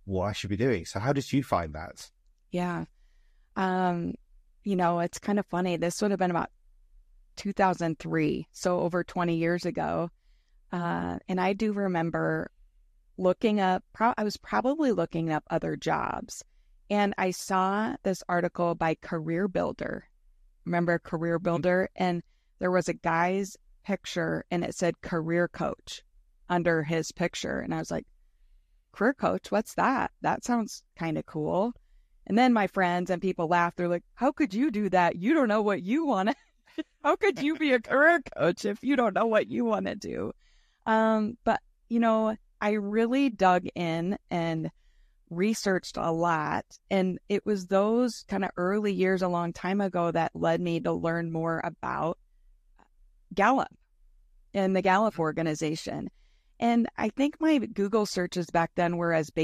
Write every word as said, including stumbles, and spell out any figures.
what I should be doing. So how did you find that? Yeah. Um, you know, it's kind of funny. This would have been about two thousand three, so over twenty years ago. Uh, and I do remember looking up, pro- I was probably looking up other jobs. And I saw this article by Career Builder. Remember Career Builder? And there was a guy's picture and it said career coach under his picture. And I was like, career coach, what's that? That sounds kind of cool. And then my friends and people laughed. They're like, how could you do that? You don't know what you want to. How could you be a career coach if you don't know what you want to do? Um, but, you know, I really dug in and researched a lot. And it was those kind of early years a long time ago that led me to learn more about Gallup and the Gallup organization. And I think my Google searches back then were as